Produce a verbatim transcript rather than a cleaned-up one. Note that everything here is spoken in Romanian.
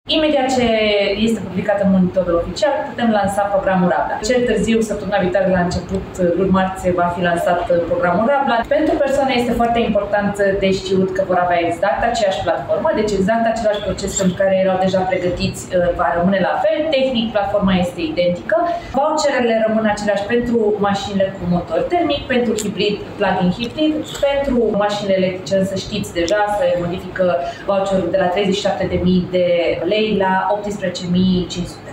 Imediat ce este publicat în monitorul oficial, putem lansa programul Rabla. Cel târziu, săptămâna viitoare, la început, luni marți, va fi lansat programul Rabla. Pentru persoane este foarte important de știut că vor avea exact aceeași platformă, deci exact același proces pentru care erau deja pregătiți va rămâne la fel. Tehnic, platforma este identică. Voucherele rămân aceleași pentru mașinile cu motor termic, pentru hibrid, plug-in hibrid, pentru mașinile electrice, însă știți deja, se modifică voucherul de la treizeci și șapte de mii de lei la optsprezece mii cinci sute.